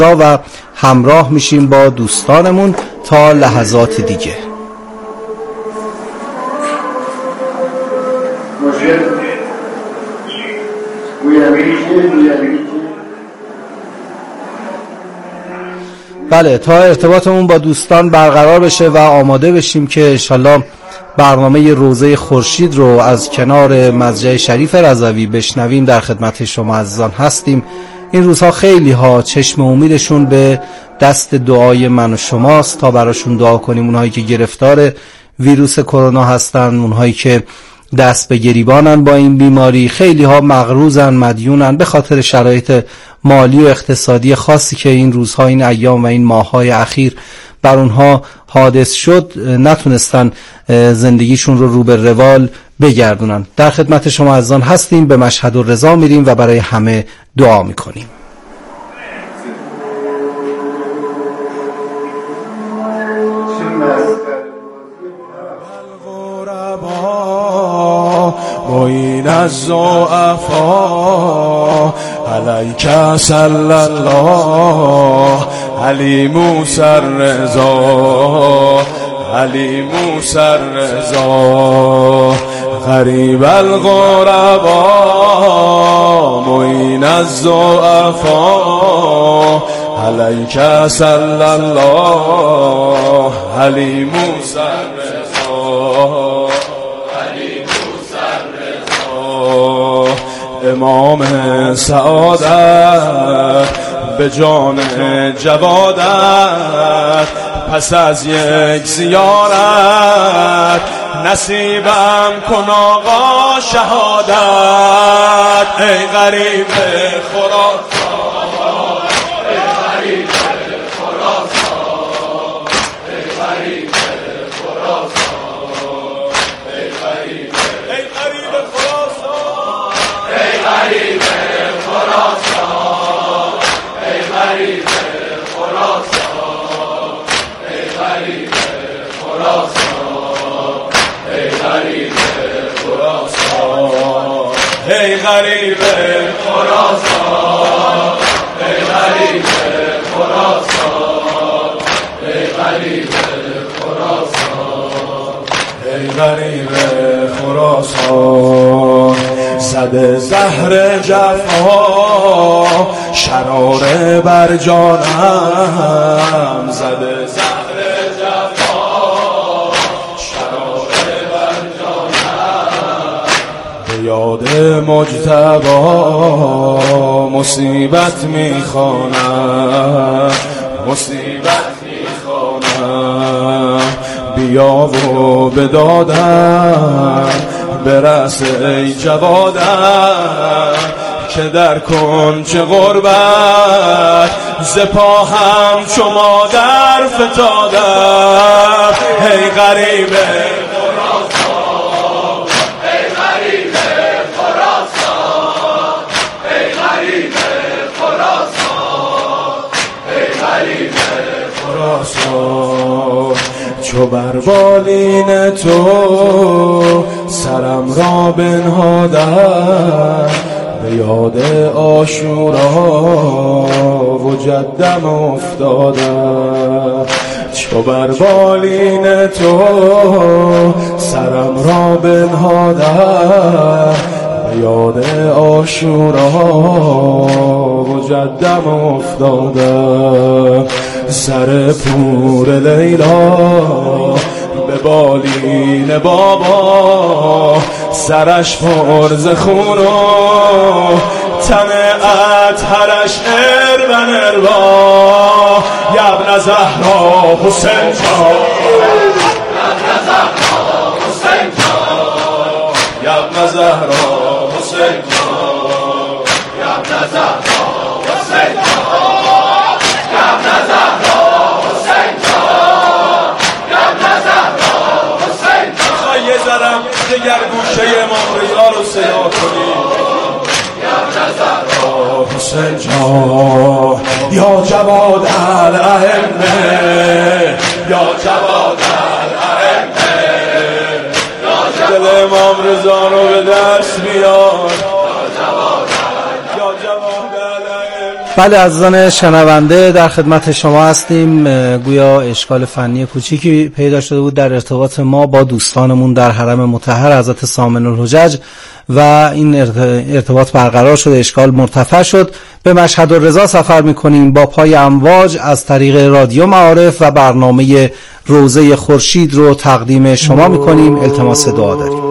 و همراه میشیم با دوستانمون تا لحظات دیگه. بله، تا ارتباطمون با دوستان برقرار بشه و آماده بشیم که انشالله برنامه روزه خورشید رو از کنار مسجد شریف رضوی بشنویم، در خدمت شما عزیزان هستیم. این روزها خیلی ها چشم امیدشون به دست دعای من و شماست تا براشون دعا کنیم. اونهایی که گرفتار ویروس کرونا هستن، اونهایی که دست به گریبانن با این بیماری، خیلی ها مغروزن، مدیونن به خاطر شرایط مالی و اقتصادی خاصی که این روزها، این ایام و این ماههای اخیر بر اونها حادث شد، نتونستن زندگیشون رو به روال بگردونن. در خدمت شما عزیزان هستیم، به مشهد الرضا میریم و برای همه دعا میکنیم. معین الضعفا علیک صلی الله علی موسی الرضا علی موسی الرضا غریب الغربا معین الضعفا علیک صلی الله علی موسی الرضا امام سعادت به جان جوادت پس از یک زیارت نصیبم کن آقا شهادت. ای غریب خراسان ای غریب خراسان ای غریب خراسان ای غریب خراسان ای غریب خراسان ای غریب خراسان ای غریب خراسان ای غریب خراسان ای غریب خراسان ای غریب خراسان ای غریب خراسان ای غریب خراسان زده زهر جفا شراره بر جانم زده زهر جفا شراره بر جانم به یاد مجتبی مصیبت میخوانم مصیبت میخوانم بیا و بدادم برس ای جوادم که در کنج غربت ز پاهم چو مادر فتادم. ای غریب خراسان ای غریب خراسان ای غریب خراسان ای غریب خراسان چو بر بالین تو سرم را بنهادم به یاد عاشورا و جدم افتادم. چو بر بالین تو سرم را بنهادم به یاد عاشورا و جدم افتادم. سر پور لیلا به بالین بابا سرش پر ز خون و تن اطهرش اربن اربا. یبن زهرا حسین جان یبن زهرا حسین جان یبن زهرا حسین جان یبن زهرا حسین جان یبن زهرا حسین جان یبن زهرا حسین جان. یه ذرم دگر گوشه امام رضا رو صدا کنید. یبن زهرا حسین جان یا جواد الائمه یا جواد الائمه دل امام رضا رو به دست بیار یا جواد الائمه. بله عزیزان شنونده، در خدمت شما هستیم. گویا اشکال فنی کوچیکی پیدا شده بود در ارتباط ما با دوستانمون در حرم مطهر حضرت سامن الحجج و این ارتباط برقرار شده، اشکال مرتفع شد. به مشهد الرضا سفر میکنیم با پای امواج از طریق رادیو معارف و برنامه روزه خورشید رو تقدیم شما میکنیم. التماس دعا داریم.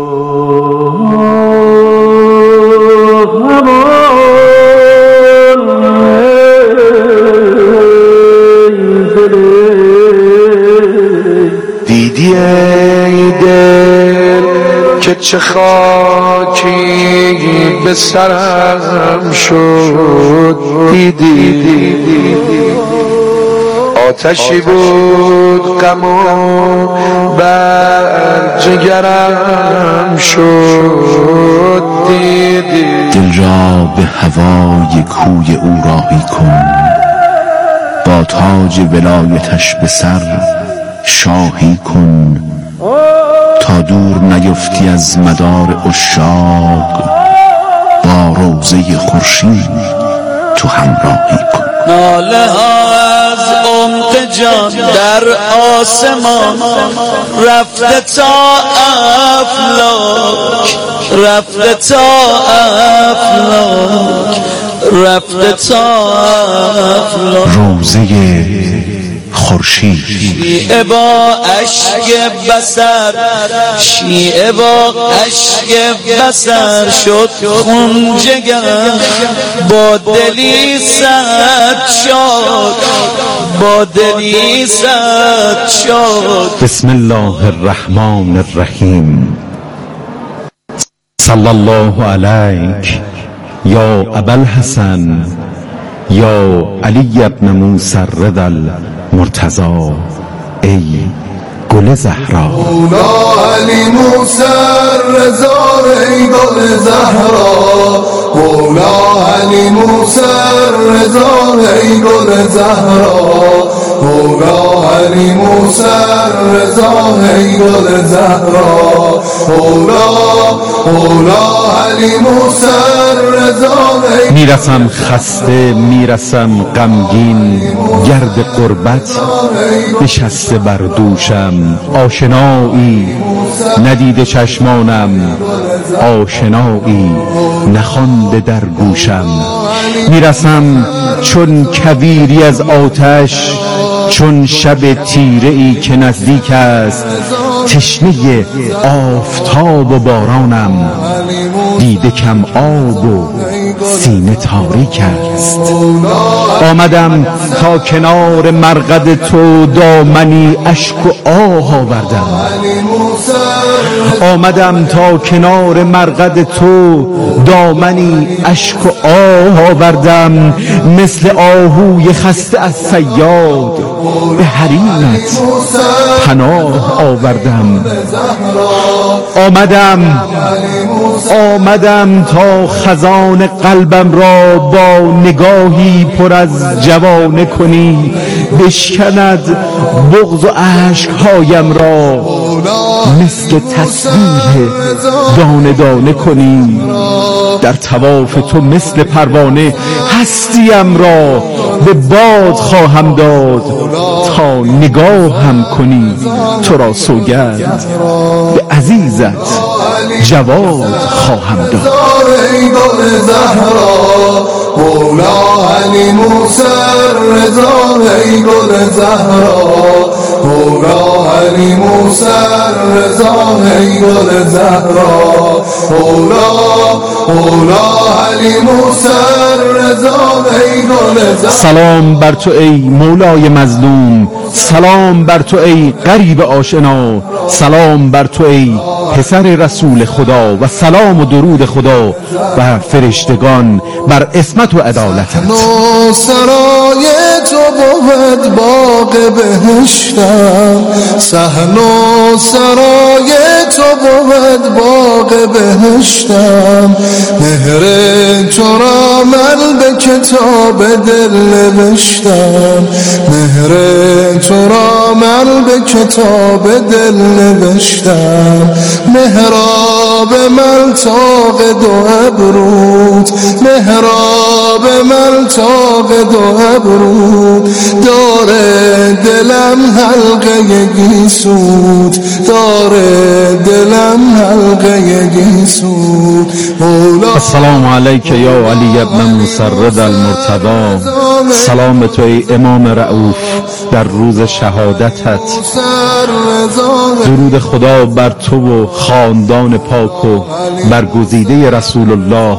دیدی ای دل که چه خاکی به سرم شد، دیدی آتشی بود غم و بر جگرم شد، دیدی دل را به هوای کوی او راهی کن، با تاج ولایتش به سر شاهی کن، تا دور نیفتی از مدار عشاق، با روزه خورشید تو همراهی کن. ناله ها از عمق جان در آسمان رفته تا افلاک، رفته تا افلاک، رفته تا افلاک. روزه خورشید شیعه با اشک بصر، شیعه با اشک بصر شد خون جگر، با دلی صد شد، با دلی صد شد. بسم الله الرحمن الرحیم. صلی الله علیک یا ابوالحسن یا علی ابن موسی الرضا المرتضی، ای گل زهرا. مولا علی موسی الرضا ای گل زهرا، مولا علی موسی الرضا ای گل زهرا، مولا علی موسی الرضا ای گل زهرا، مولا علی موسی الرضا. میرسم خسته، میرسم غمگین، گرد غربت نشسته بر دوشم، آشنایی ندیده چشمانم، آشنایی نخوانده در گوشم. میرسم چون کویری از آتش، چون شب تیره ای که نزدیک است، تشنه آفتاب و بارانم، دیده کم آب و سینه تاریک است. آمدم تا کنار مرقد تو، دامنی اشک و آه آوردم. آمدم تا کنار مرقد تو، دامنی اشک و آه آوردم. مثل آهوی خسته از صیاد، به حریمت پناه آوردم. آمدم تا خزان قلبم را با نگاهی پر از جوانه کنی، بشکند بغض و اشکهایم را، مثل تسبیح دانه دانه کنی. در طواف تو مثل پروانه هستیم را به باد خواهم داد، تا نگاهم کنی تو را سوگند به عزیزت جواد خواهم داد. مولا علی موسی الرضا ای گل زهرا، مولا علی موسی الرضا ای گل زهرا، مولا علی موسی الرضا ای گل زهرا. سلام بر تو ای مولای مظلوم، سلام بر تو ای غریب آشنا، سلام بر تو ای پسر رسول خدا، و سلام و درود خدا و فرشتگان بر عصمت و عدالتت. سرای تو بود باغ بهشتم، صحن و سرای تو بود باغ بهشتم، مهر تو را من به کتاب دل نوشتم، مهر تو را من به کتاب دل نوشتم. محراب ملتاق دو ابروت، محراب ملتاق دو ابروت، داره دلم حلقه گیسوت، داره دلم حلقه گیسوت. السلام علیک یا علی ابن مسرد المرتضی، سلام به تو ای امام رؤوف در روز شهادتت. درود خدا بر تو و خاندان پاک و برگزیده رسول الله.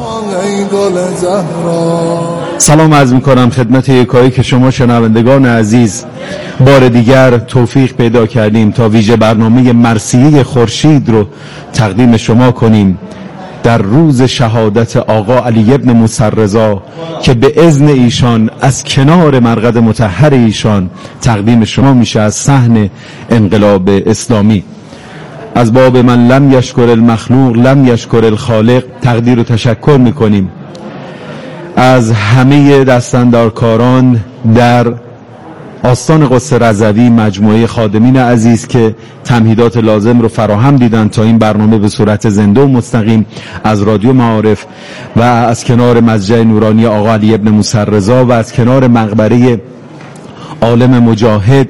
سلام عرض میکنم خدمت یکایی که شما شنوندگان عزیز بار دیگر توفیق پیدا کردیم تا ویژه برنامه مرثیه خورشید رو تقدیم شما کنیم در روز شهادت آقا علی ابن موسی رضا که به اذن ایشان از کنار مرقد مطهر ایشان تقدیم شما میشه از صحن انقلاب اسلامی. از باب من لم یشکر المخلوق لم یشکر الخالق تقدیر و تشکر میکنیم از همه دستاندارکاران در آستان قدس رضوی، مجموعه خادمین عزیز که تمهیدات لازم رو فراهم دیدن تا این برنامه به صورت زنده و مستقیم از رادیو معارف و از کنار مسجد نورانی آقا علی ابن موسی رضا و از کنار مقبره عالم مجاهد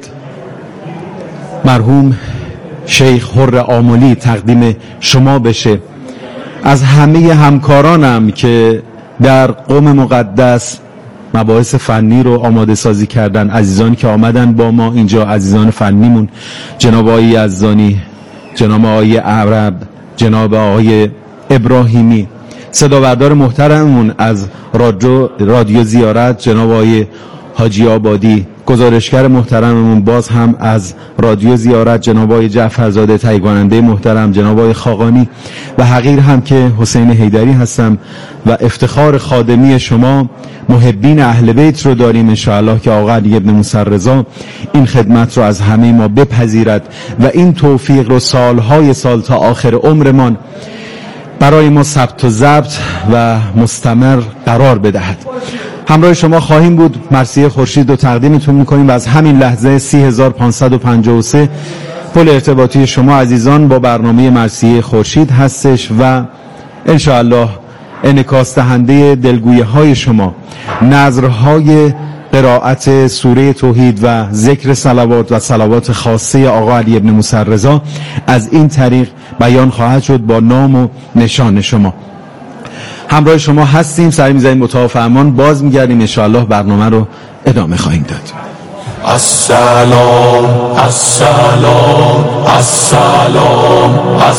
مرحوم شیخ حر آملی تقدیم شما بشه. از همه همکارانم که در قم مقدس مباحث فنی رو آماده سازی کردن، عزیزانی که آمدن با ما اینجا، عزیزان فنیمون، جناب آقای یزدانی، جناب آقای عرب، جناب آقای ابراهیمی، صدابردار محترممون از رادیو زیارت جناب آقای حاجی آبادی، گزارشگر محترممون باز هم از رادیو زیارت جناب آقای جعفرزاده، تهیه کننده محترم جناب آقای خاقانی و حقیر هم که حسین حیدری هستم و افتخار خادمی شما محبین اهل بیت رو داریم انشاءالله که آقا علی ابن موسی رضا این خدمت رو از همه ما بپذیرد و این توفیق رو سالهای سال تا آخر عمرمان برای ما ثبت و ضبط و مستمر قرار بدهد. همراه شما خواهیم بود، مرثیه خورشید رو تقدیمتون میکنیم و از همین لحظه 30553 پل ارتباطی شما عزیزان با برنامه مرثیه خورشید هستش و انشاءالله انعکاس دهنده دلگویه های شما، نظرهای قرائت سوره توحید و ذکر صلوات و صلوات خاصه آقا علی ابن موسی رضا از این طریق بیان خواهد شد با نام و نشان شما. همراه شما هستیم، سری می‌زنیم اتاق فرمان، باز می‌گردیم انشاءالله برنامه رو ادامه خواهیم داد. السلام السلام السلام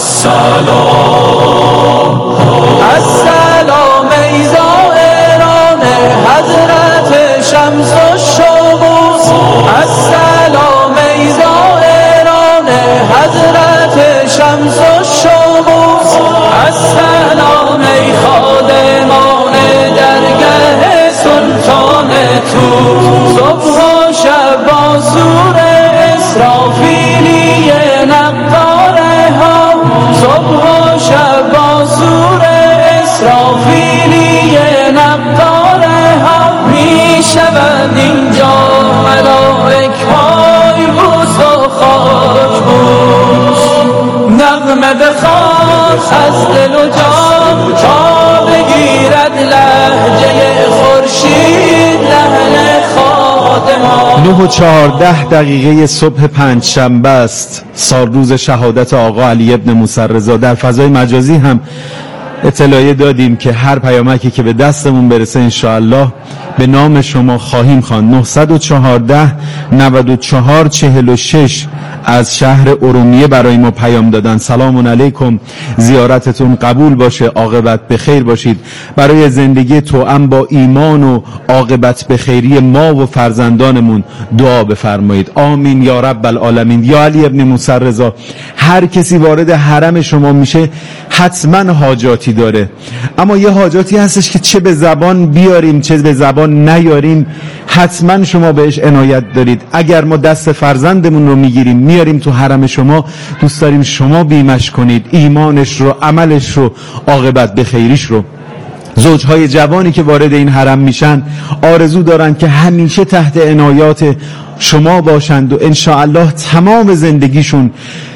السلام السلام ای زائران حضرت شمس و شموس، السلام ای زائران حضرت شمس و شموس، السلام ای خادمان درگاه سلطان تو، صبح و شب با سور اسرافیلی نقاره ها، صبح و شب با سور اسرافیلی نقاره ها، می شود اینجا ملائک های بوس و خاک بوس، نغمه بخواد از دل و جان تا بگیرد لهجه خورشید لحن خادمان. 9:14 صبح پنجشنبه است، سالروز شهادت آقا علی ابن موسی رضا. در فضای مجازی هم اطلاعیه دادیم که هر پیامکی که به دستمون برسه انشاءالله به نام شما خواهیم خواند. 914 94 46 از شهر ارومیه برای ما پیام دادن. سلام علیکم، زیارتتون قبول باشه، عاقبت به خیر باشید. برای زندگی توأم با ایمان و عاقبت به خیری ما و فرزندانمون دعا بفرمایید. آمین یا رب العالمین. یا علی ابن موسی رضا، هر کسی وارد حرم شما میشه حتما حاجاتی داره، اما یه حاجاتی هستش که چه به زبان بیاریم چه به زبان نیاریم حتما شما بهش عنایت دارید. اگر ما دست فرزندمون رو میگیریم میاریم تو حرم شما، دوست داریم شما بیمش کنید ایمانش رو، عملش رو، عاقبت به خیریش رو. زوجهای جوانی که وارد این حرم میشن آرزو دارن که همیشه تحت عنایات شما باشند و انشاءالله تمام زندگیشون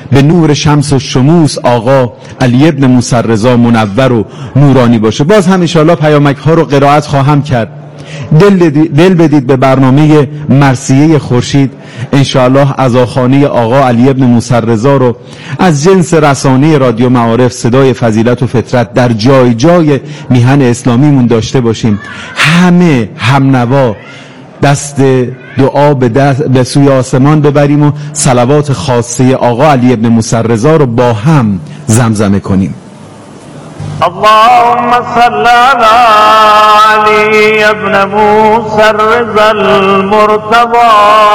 به نور شمس و شموس آقا علی ابن موسی رضا منور و نورانی باشه. باز هم انشاءالله پیامک ها رو قرائت خواهم کرد. دل بدید به برنامه مرثیه خورشید. انشاءالله عزاخانه آقا علی ابن موسی رضا رو از جنس رسانه رادیو معارف صدای فضیلت و فطرت در جای جای میهن اسلامیمون داشته باشیم. همه همنوا دست دعا به سوی آسمان ببریم و صلوات خاصه آقا علی ابن موسی رضا رو با هم زمزمه کنیم. اللهم صل على علي ابن موسى الرضا المرتضى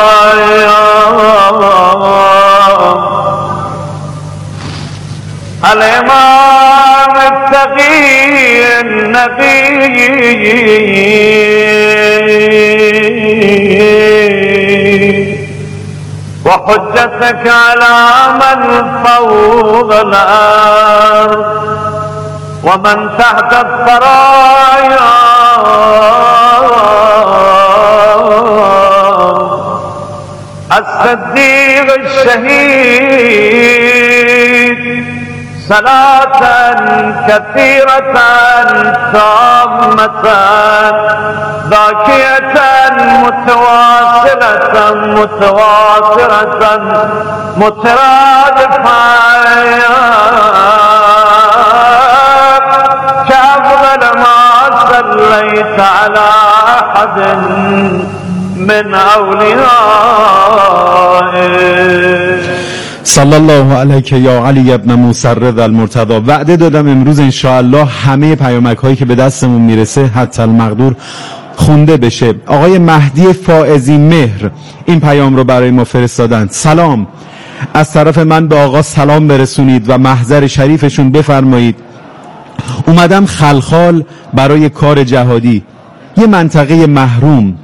الإمام التقي النقي وحجتك على من فوق الأرض ومن تحت الثرايا الصديق الشهيد صلاة كثيرة تامة باقية متواصلة مترادفة كأفضل ما صليت على أحد من أوليائه. صلی الله علیک یا علی ابن موسی الرضا المرتضی. وعده دادم امروز انشاءالله همه پیامک هایی که به دستمون میرسه حتی المقدور خونده بشه. آقای مهدی فائزی مهر این پیام رو برای ما فرستادند. سلام، از طرف من به آقا سلام برسونید و محضر شریفشون بفرمایید اومدم خلخال برای کار جهادی، یه منطقه محروم.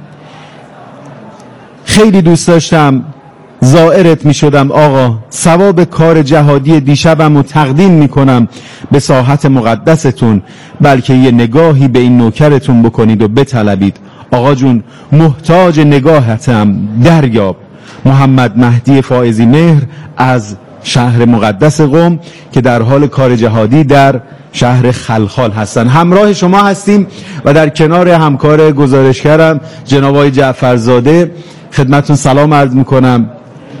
خیلی دوست داشتم زائرت می شدم آقا. ثواب کار جهادی دیشبم رو تقدیم می کنم به ساحت مقدستون، بلکه یه نگاهی به این نوکرتون بکنید و بطلبید. آقا جون محتاج نگاهتم، دریاب. محمد مهدی فائزی مهر از شهر مقدس قم که در حال کار جهادی در شهر خلخال هستن. همراه شما هستیم و در کنار همکار گزارشگرم جناب آقای جعفرزاده خدمتتون سلام عرض میکنم.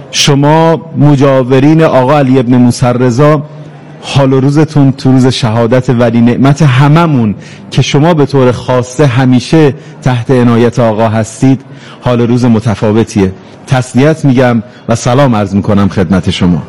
شما مجاورین آقا علی ابن موسی رضا، حال و روزتون تو روز شهادت ولی نعمت هممون که شما به طور خاصه همیشه تحت عنایت آقا هستید، حال و روز متفاوتیه. تسلیت میگم و سلام عرض میکنم خدمت شما.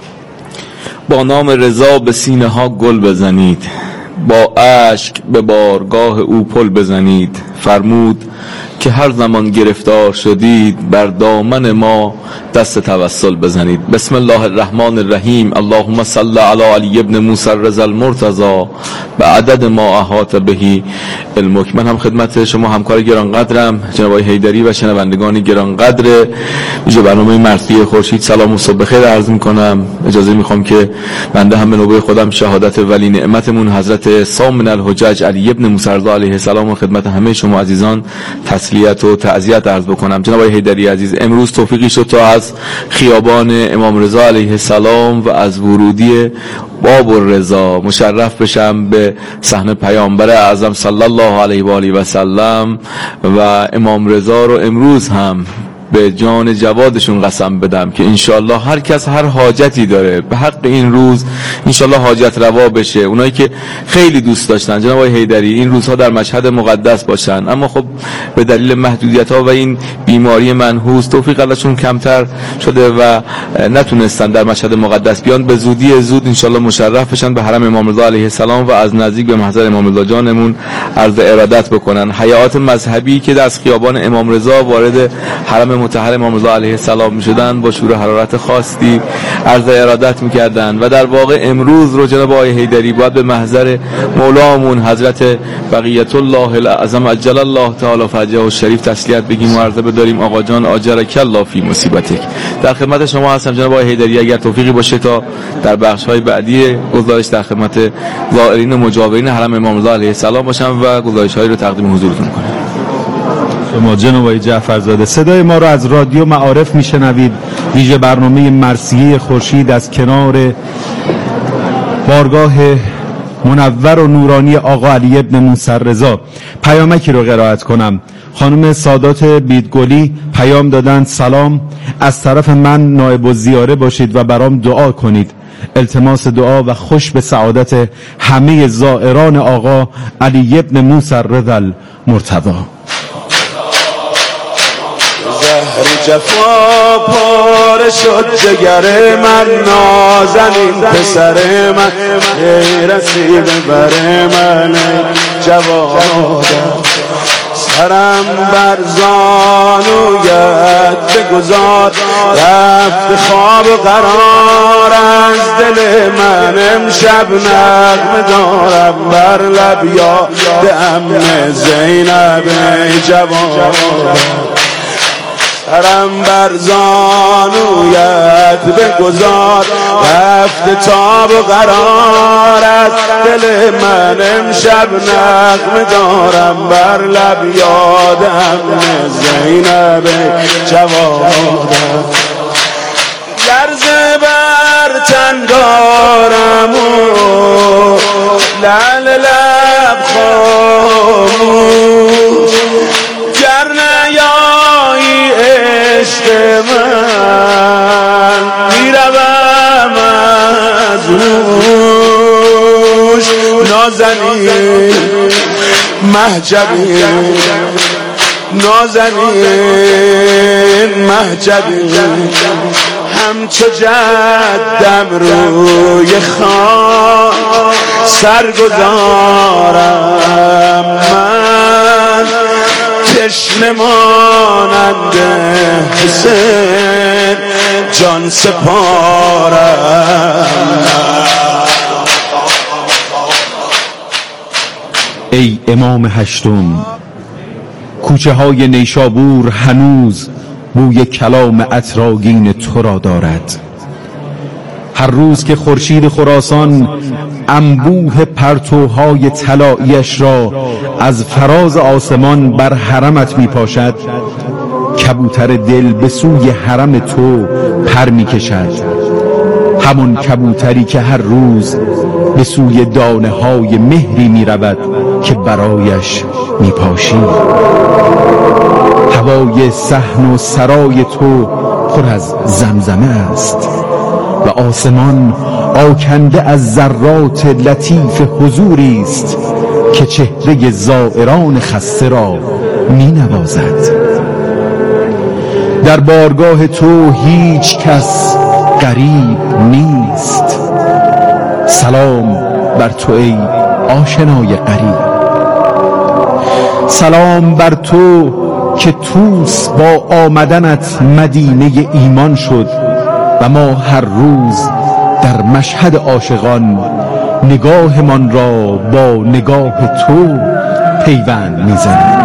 با نام رضا به سینه ها گل بزنید، با اشک به بارگاه او پل بزنید. فرمود که هر زمان گرفتار شدید بر دامن ما دست توسل بزنید. بسم الله الرحمن الرحیم. اللهم صل علی علی ابن موسی الرضا المرتضی به عدد ما احاط بهی علمک. من هم خدمت شما همکار گرانقدرم جناب آقای حیدری و شنوندگان گرانقدر اینجا برنامه مرثیه خورشید سلام و صبح بخیر عرض میکنم. اجازه میخوام که بنده هم به نوبه خودم شهادت ولی نعمتمون حضرت سامن الحجج علی ابن موسی الرضا علیه السلام و خدمت همه شما عزیزان تسلیت و تعزیت عرض بکنم. جناب آقای حیدری عزیز، امروز توفیقی شد تا از خیابان امام رضا علیه السلام و از ورودی باب الرضا مشرف بشم به صحن پیامبر اعظم صلی الله علیه و آله و سلم و امام رضا رو امروز هم به جان جوادشون قسم بدم که انشالله هر کس هر حاجتی داره به حق این روز انشالله حاجت روا بشه. اونایی که خیلی دوست داشتن جناب آقای حیدری این روزها در مشهد مقدس باشن، اما خب به دلیل محدودیت ها و این بیماری منحوس توفیق ازشون کمتر شده و نتونستن در مشهد مقدس بیان، به زودی زود انشالله مشرف بشن به حرم امام رضا علیه السلام و از نزدیک به محضر امام رضا جانمون عرض ارادت بکنن. حیات مذهبی که از خیابان امام رضا وارد حرم مطهر امام رضا علیه السلام میشدن با شور حرارت خاصی عرض ارادت میکردن و در واقع امروز رو جناب آقای حیدری باید به محضر مولامون حضرت بقیت الله الاعظم عجل الله تعالی فرجه الشریف تسلیت بگیم و عرضه بداریم آقا جان اجرک الله فی مصیبتک. در خدمت شما هستم جناب آقای حیدری، اگر توفیقی باشه تا در بخش‌های بعدی گزارش در خدمت زائرین و مجاورین حرم امام رضا علیه السلام باشم و گزارش‌هایی رو تقدیم حضورتون کنم. شما جناب آقای جعفرزاده. صدای ما را از رادیو معارف میشنوید، ویژه برنامه مرثیه خورشید از کنار بارگاه منور و نورانی آقا علی ابن موسی رضا. پیامکی رو قرائت کنم. خانم سادات بیدگلی پیام دادن: سلام، از طرف من نایب الزیاره باشید و برام دعا کنید. التماس دعا و خوش به سعادت همه زائران آقا علی ابن موسی رضا المرتضی. زهر جفا پاره شد جگر من، نازنین پسر من رسید بر من جوادم. سرم بر زانویت بگذار، رفت خواب و قرار از دل من. امشب نغمه دارم بر لب یاد امن زینب جوان. سرم بر زانویت بگذار، رفت تاب و قرار از دل من. امشب نغمه دارم بر لب یادم زینب جوانم. لرزه بر تن دارم و لعل لب خاموش، گر نیایی عشق من میروم از روش. نازنین مهجبی، نازنین مهجبی، همچو جدم روی خاک سرگذارم من. تشنه مانند حسین جان سپارم. ای امام هشتم، کوچه های نیشابور هنوز بوی کلام عطرآگین تو را دارد. هر روز که خورشید خراسان انبوه پرتوهای طلایی‌اش را از فراز آسمان بر حرمت می پاشد، کبوتر دل به سوی حرم تو پر می کشد. همون کبوتری که هر روز به سوی دانه های مهری می رود که برایش می پاشی. هوای صحن و سرای تو پر از زمزمه است و آسمان آکنده از ذرات لطیف حضوری است که چهره زائران خسته را می نوازد. در بارگاه تو هیچ کس غریب نیست. سلام بر تو ای آشنای غریب. سلام بر تو که توس با آمدنت مدینه ایمان شد و ما هر روز در مشهد عاشقان نگاهمان را با نگاه تو پیوند می‌زنیم.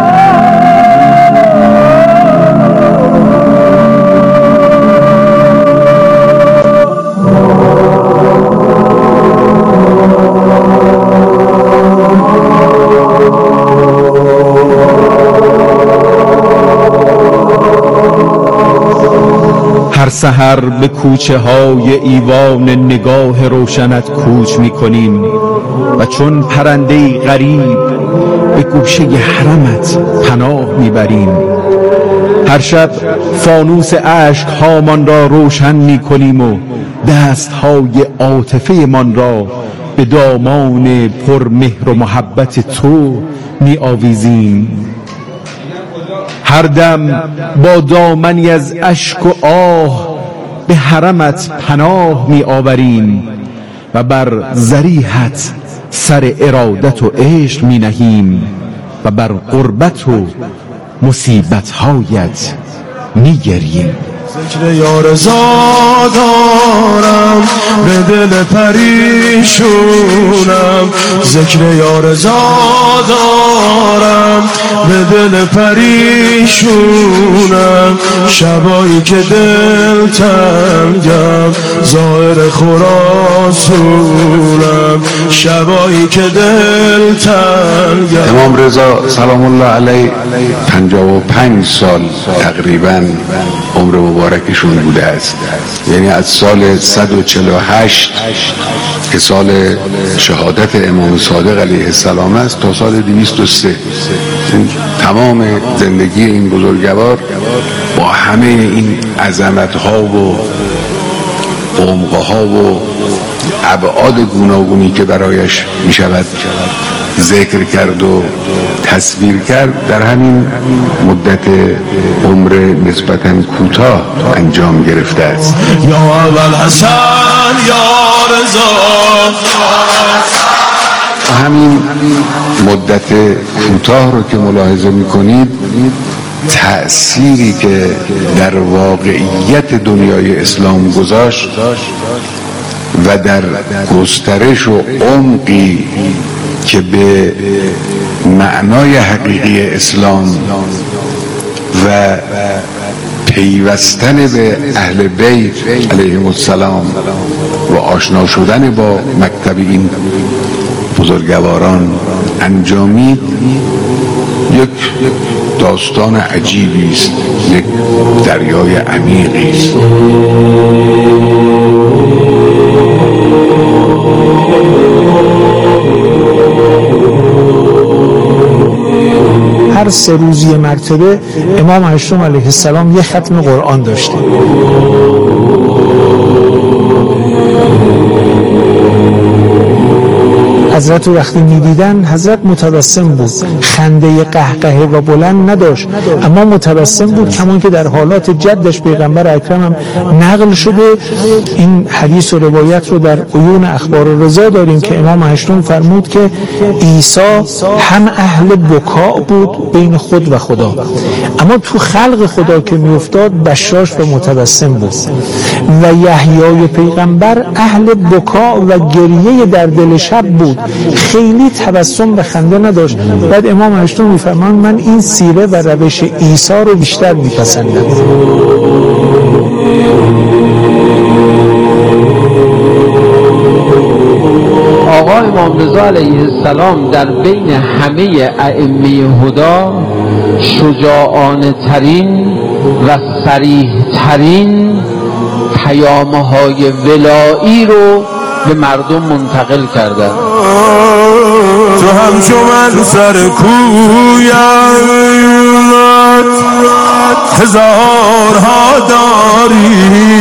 هر سحر به کوچه های ایوان نگاه روشنت کوچ می کنیم و چون پرنده غریب به گوشه حرمت پناه می بریم. هر شب فانوس عشق هامان را روشن می کنیم و دست های عاطفه من را به دامان پر مهر و محبت تو می آویزیم. هر دم با دامنی از اشک و آه به حرمت پناه می آوریم و بر ذریحت سر ارادت و عشق می نهیم و بر غربت و مصیبت‌هایت می گریم. ذکر یار رضا دارم به دل پریشونم، ذکر یار رضا دارم به دل پریشونم، شبایی که دل تنگم ظاهر خراسونم، شبایی که دل تنگم. امام رضا سلام الله علیه 55 سال تقریبا عمر مبارکشون بوده است، یعنی از سال 148 که سال شهادت امام صادق علیه السلام است تا سال 203 تمام زندگی این بزرگوار با همه این عظمت‌ها و عمق‌ها و ابعاد گوناگونی که برایش می شود ذکر کرد و تصویر کرد در همین مدت عمر نسبتاً کوتاه انجام گرفته است. یا اول حسن یا رضا، همین مدت کوتاه رو که ملاحظه می‌کنید تأثیری که در واقعیت دنیای اسلام گذاشت و در گسترش و عمقی که به معنای حقیقی اسلام و پیوستن به اهل بیت علیهم السلام و آشنا شدن با مکتب این بزرگواران انجامید، یک داستان عجیبی است، یک دریای عمیقی است. هر 3 روز یه مرتبه امام هشتم علیه السلام یه ختم قرآن داشته. حضرت رو وقتی می‌دیدن حضرت متبسم بود، خنده قهقهه و بلند نداشت، اما متبسم بود، کمان که در حالات جدش پیغمبر اکرم هم نقل شده. این حدیث و روایت رو در عیون اخبار رضا داریم که امام هشتم فرمود که عیسی هم اهل بکا بود بین خود و خدا، اما تو خلق خدا که میافتاد بشاش و متبسم بود، و یحیای پیغمبر اهل بکا و گریه در دل شب بود، خیلی تبسم به خنده نداشت. بعد امام هشتم میفرمان من این سیره و روش عیسی رو بیشتر میپسندم. آقا امام رضا علیه السلام در بین همه ائمه هدا شجاعانه ترین و صریح ترین پیام‌های ولایی رو به مردم منتقل کردن. تو همچو من سر کویت هزارها داری،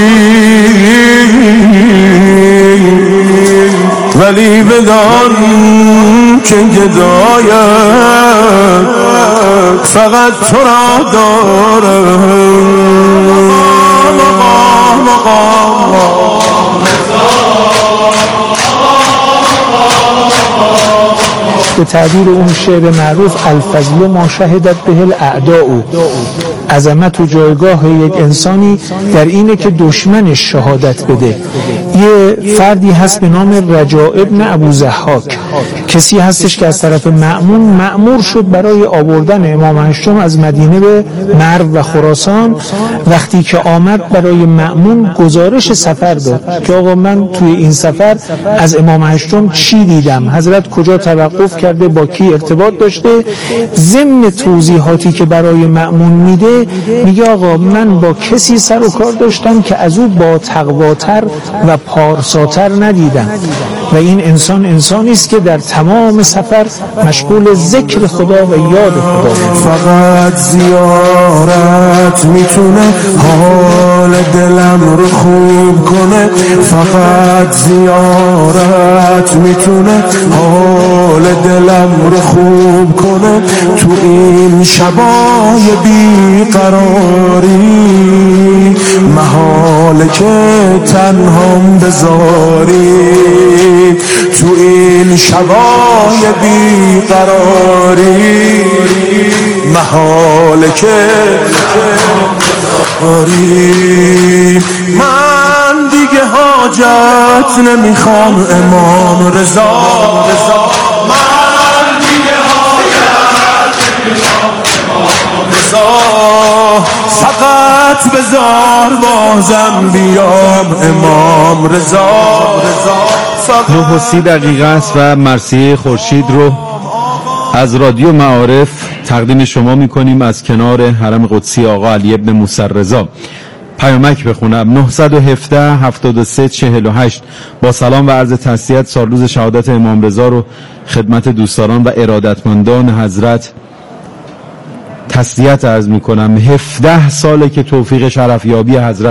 ولی بدان که گدایت فقط تو را دارم. به تعبیر اون شعر معروف الفضل ما شهدت به الاعداء، عظمت و جایگاه یک انسانی در اینه که دشمنش شهادت بده. یه فردی هست به نام رجاء ابن ابو ضحاک، کسی هستش که از طرف مأمون مأمور شد برای آوردن امام هشتم از مدینه به مرو و خراسان. وقتی که آمد برای مأمون گزارش سفر داد که آقا من توی این سفر از امام هشتم چی دیدم، حضرت کجا توقف کرده، با کی ارتباط داشته. ضمن توضیحاتی که برای مأمون میده میگه آقا من با کسی سر و کار داشتم که از او با تقواتر و پارساتر ندیدم، و این انسان انسانی است که در تمام سفر مشغول ذکر خدا و یاد خدا. فقط زیارت میتونه حال دلم رو خوب کنه، فقط زیارت میتونه حال دلم رو خوب کنه. تو این شبای بیقراری محاله که تنهام بذاری، تو این شبای بیقراری محاله که داری. من دیگه حاجت نمیخوام امام رضا، من دیگه حاجت نمیخوام امام رضا، فقط بذار بازم بیام امام رضا. 9:30 است و مرثیه خورشید رو از رادیو معارف تقدیم شما میکنیم از کنار حرم قدسی آقا علی ابن موسی رضا. پیامک بخونم 917 73 48. با سلام و عرض تسلیت سالروز شهادت امام رضا رو خدمت دوستداران و ارادتمندان حضرت تسلیت عرض میکنم. 17 ساله که توفیق شرفیابی حضرت